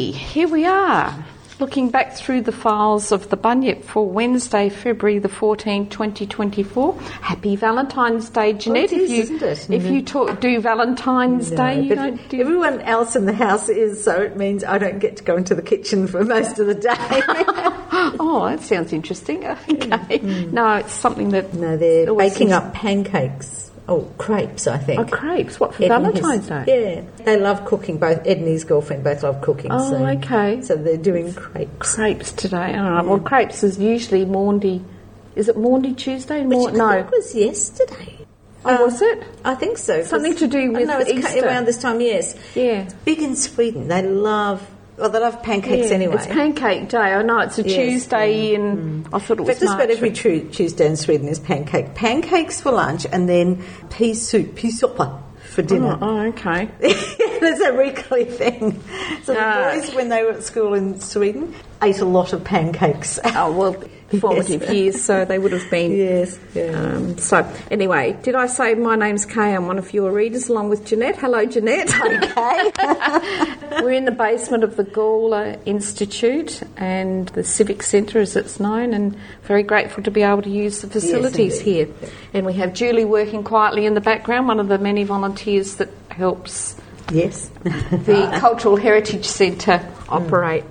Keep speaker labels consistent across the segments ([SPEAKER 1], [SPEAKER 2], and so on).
[SPEAKER 1] Alrighty, here we are, looking back through the files of the Bunyip for Wednesday, February the 14th, 2024. Happy Valentine's Day, Jeanette.
[SPEAKER 2] Well, it is, isn't it?
[SPEAKER 1] If you do Valentine's Day, you don't do...
[SPEAKER 2] Everyone else in the house is, so it means I don't get to go into the kitchen for most of the day.
[SPEAKER 1] Oh, that sounds interesting. Okay. No, it's something that...
[SPEAKER 2] No, they're baking up pancakes. Oh, crepes, I think.
[SPEAKER 1] Oh, crepes. What, for Valentine's Day?
[SPEAKER 2] Yeah. They love cooking. Both Ed and his girlfriend both love cooking.
[SPEAKER 1] Oh, okay.
[SPEAKER 2] So they're doing crepes.
[SPEAKER 1] Crepes today. All right. Yeah. Well, crepes is usually Maundy. Is it Maundy Tuesday?
[SPEAKER 2] No. It was yesterday.
[SPEAKER 1] Oh, was it?
[SPEAKER 2] I think so.
[SPEAKER 1] Something to do with Easter.
[SPEAKER 2] Around this time, yes.
[SPEAKER 1] Yeah.
[SPEAKER 2] It's big in Sweden. They love pancakes anyway.
[SPEAKER 1] It's Pancake Day. I know it's a Tuesday, and I thought it was
[SPEAKER 2] just about every Tuesday in Sweden is pancakes for lunch, and then pea soppa for dinner.
[SPEAKER 1] Oh, okay.
[SPEAKER 2] That's a weekly thing. So the boys, when they were at school in Sweden, ate a lot of pancakes.
[SPEAKER 1] Oh, well, formative years, so they would have been.
[SPEAKER 2] Yes. Yeah.
[SPEAKER 1] So, anyway, did I say my name's Kay? I'm one of your readers, along with Jeanette. Hello, Jeanette.
[SPEAKER 2] Okay.
[SPEAKER 1] We're in the basement of the Gawler Institute and the Civic Centre, as it's known, and very grateful to be able to use the facilities here. And we have Julie working quietly in the background, one of the many volunteers that helps the Cultural Heritage Centre operate.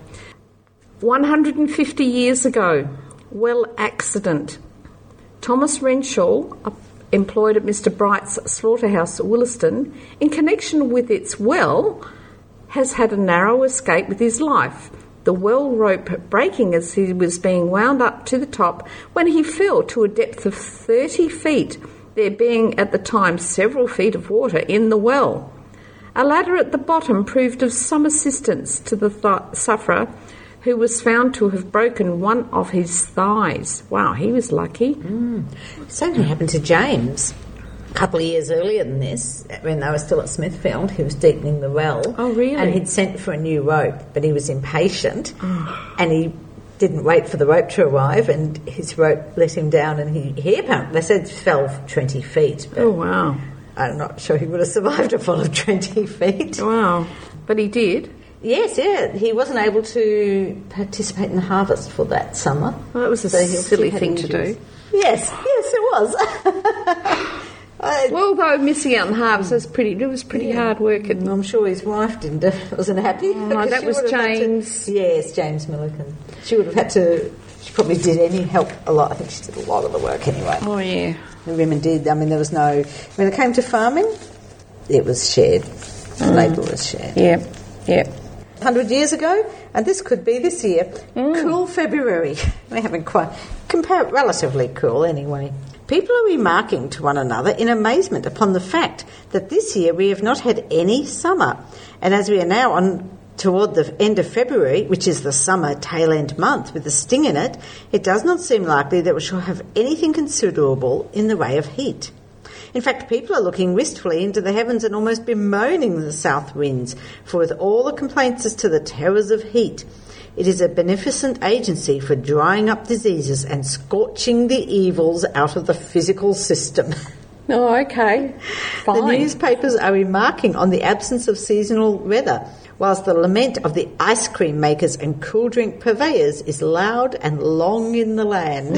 [SPEAKER 1] 150 years ago, well accident. Thomas Renshaw, employed at Mr. Bright's slaughterhouse at Williston, in connection with its well, has had a narrow escape with his life. The well rope breaking as he was being wound up to the top when he fell to a depth of 30 feet, there being at the time several feet of water in the well. A ladder at the bottom proved of some assistance to the sufferer, who was found to have broken one of his thighs. Wow, he was lucky.
[SPEAKER 2] Something happened to James a couple of years earlier than this, when they were still at Smithfield. He was deepening the well.
[SPEAKER 1] Oh, really?
[SPEAKER 2] And he'd sent for a new rope, but he was impatient, and he didn't wait for the rope to arrive, and his rope let him down, and he apparently, they said, fell 20 feet. But
[SPEAKER 1] oh, wow.
[SPEAKER 2] I'm not sure he would have survived a fall of 20 feet.
[SPEAKER 1] Wow. But he did.
[SPEAKER 2] Yes, yeah. He wasn't able to participate in the harvest for that summer.
[SPEAKER 1] Well, that was a silly thing to do.
[SPEAKER 2] Yes, it was.
[SPEAKER 1] Well, though, missing out on harvest, it was pretty hard work. And
[SPEAKER 2] I'm sure his wife wasn't happy.
[SPEAKER 1] No, that was James.
[SPEAKER 2] Yes, James Milliken. She would have had to... She probably did help a lot. I think she did a lot of the work anyway.
[SPEAKER 1] Oh, yeah.
[SPEAKER 2] The women did. I mean, there was no... When it came to farming, it was shared. Labour was shared.
[SPEAKER 1] Yeah.
[SPEAKER 2] 100 years ago, and this could be this year, cool February. We haven't quite... relatively cool, anyway. People are remarking to one another in amazement upon the fact that this year we have not had any summer. And as we are now on toward the end of February, which is the summer tail-end month with a sting in it, it does not seem likely that we shall have anything considerable in the way of heat. In fact, people are looking wistfully into the heavens and almost bemoaning the south winds, for with all the complaints as to the terrors of heat, it is a beneficent agency for drying up diseases and scorching the evils out of the physical system.
[SPEAKER 1] Oh, okay. Fine.
[SPEAKER 2] The newspapers are remarking on the absence of seasonal weather, whilst the lament of the ice cream makers and cool drink purveyors is loud and long in the land.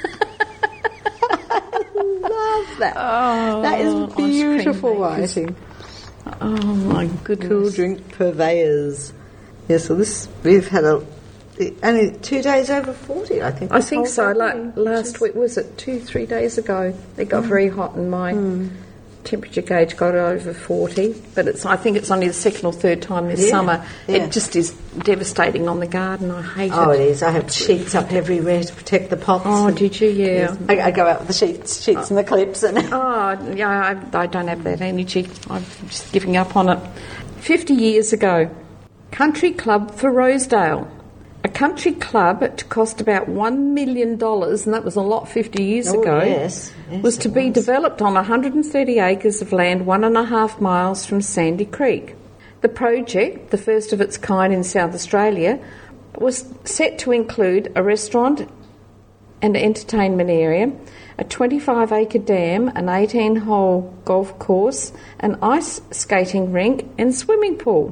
[SPEAKER 2] That.
[SPEAKER 1] Oh,
[SPEAKER 2] that is beautiful writing.
[SPEAKER 1] Oh my goodness.
[SPEAKER 2] Cool drink purveyors. Yeah, so we've had only 2 days over 40, I think.
[SPEAKER 1] I think so. Like last week, was it 2-3 days ago? It got very hot and my temperature gauge got over 40. But I think it's only the second or third time this summer. Yeah. It just is devastating on the garden. I hate it.
[SPEAKER 2] Oh, it is. I have sheets up everywhere to protect the pots.
[SPEAKER 1] Oh, did you? Yeah.
[SPEAKER 2] I go out with the sheets and the clips. And
[SPEAKER 1] oh, yeah, I don't have that energy. I'm just giving up on it. 50 years ago, Country Club for Rosedale. A country club to cost about $1 million, and that was a lot 50 years ago,
[SPEAKER 2] yes,
[SPEAKER 1] was to be developed on 130 acres of land 1.5 miles from Sandy Creek. The project, the first of its kind in South Australia, was set to include a restaurant and entertainment area, a 25-acre dam, an 18-hole golf course, an ice skating rink and swimming pool.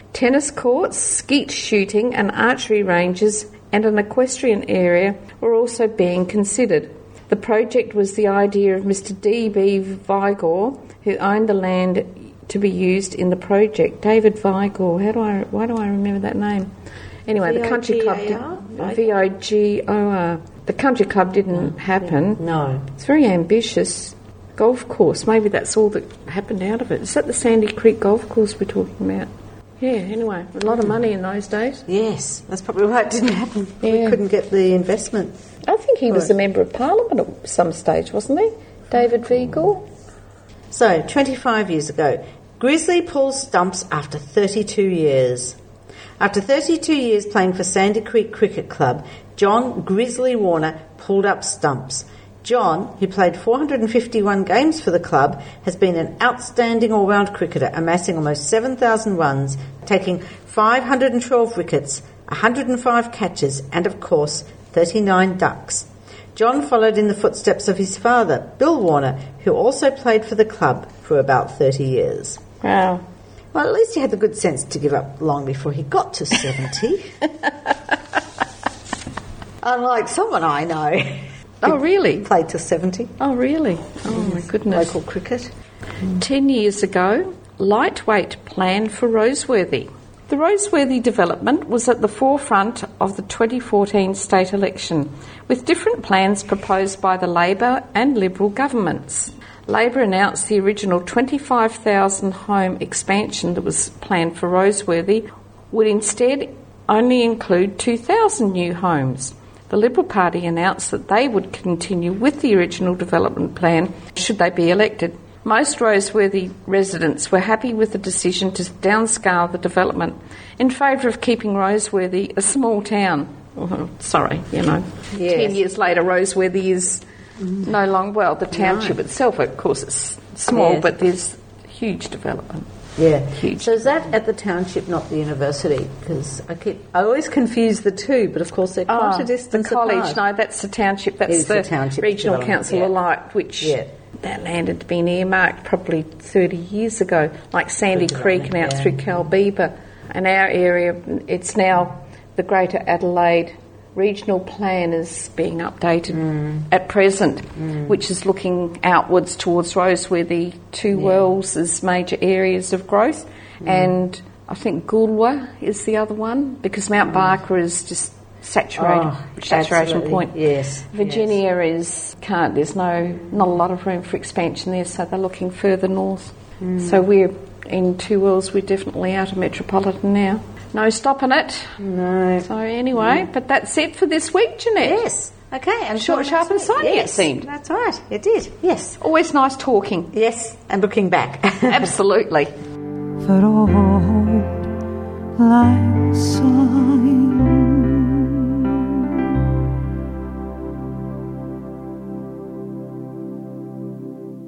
[SPEAKER 1] Tennis courts, skeet shooting and archery ranges and an equestrian area were also being considered. The project was the idea of Mr. D.B. Vigor, who owned the land to be used in the project. David Vigor, why do I remember that name? Anyway, the country club Vigor. The country club didn't happen.
[SPEAKER 2] No.
[SPEAKER 1] It's very ambitious. Golf course, maybe that's all that happened out of it. Is that the Sandy Creek golf course we're talking about? Yeah, anyway, a lot of money in those days.
[SPEAKER 2] Yes, that's probably why it didn't happen.
[SPEAKER 1] Yeah.
[SPEAKER 2] We couldn't get the investment.
[SPEAKER 1] I think he was a member of Parliament at some stage, wasn't he? David Vigor?
[SPEAKER 2] So, 25 years ago, Grizzly pulls stumps after 32 years. After 32 years playing for Sandy Creek Cricket Club, John Grizzly Warner pulled up stumps. John, who played 451 games for the club, has been an outstanding all-round cricketer, amassing almost 7,000 runs, taking 512 wickets, 105 catches, and, of course, 39 ducks. John followed in the footsteps of his father, Bill Warner, who also played for the club for about 30 years.
[SPEAKER 1] Wow.
[SPEAKER 2] Well, at least he had the good sense to give up long before he got to 70. Unlike someone I know.
[SPEAKER 1] Oh, really?
[SPEAKER 2] Played to 70.
[SPEAKER 1] Oh, really? Oh, my goodness.
[SPEAKER 2] Local cricket.
[SPEAKER 1] 10 years ago, lightweight plan for Roseworthy. The Roseworthy development was at the forefront of the 2014 state election, with different plans proposed by the Labor and Liberal governments. Labor announced the original 25,000 home expansion that was planned for Roseworthy would instead only include 2,000 new homes. The Liberal Party announced that they would continue with the original development plan should they be elected. Most Roseworthy residents were happy with the decision to downscale the development in favour of keeping Roseworthy a small town. Yes. 10 years later, Roseworthy is no longer, well, the township itself, of course, it's small, but there's huge development.
[SPEAKER 2] Yeah.
[SPEAKER 1] Huge.
[SPEAKER 2] So is that at the township, not the university? Because I always confuse the two, but of course they're quite a distance apart.
[SPEAKER 1] The college, no, that's the township. That's the
[SPEAKER 2] township
[SPEAKER 1] Regional Council of Light, which that land had been earmarked probably 30 years ago, like Sandy Creek and out through Calbeeba. And our area, it's now the Greater Adelaide Regional Plan is being updated at present, which is looking outwards towards Roseworthy, Two Wells as major areas of growth, and I think Goolwa is the other one, because Mount Barker is just saturation point.
[SPEAKER 2] Yes.
[SPEAKER 1] Virginia there's not a lot of room for expansion there, so they're looking further north. So we're in Two Wells, we're definitely out of metropolitan now. No stopping it.
[SPEAKER 2] No.
[SPEAKER 1] So anyway, but that's it for this week, Jeanette.
[SPEAKER 2] Yes. Okay. And
[SPEAKER 1] short, sharp and sunny, it seemed.
[SPEAKER 2] That's right. It did. Yes.
[SPEAKER 1] Always nice talking.
[SPEAKER 2] Yes. And looking back.
[SPEAKER 1] Absolutely.
[SPEAKER 3] For old lang syne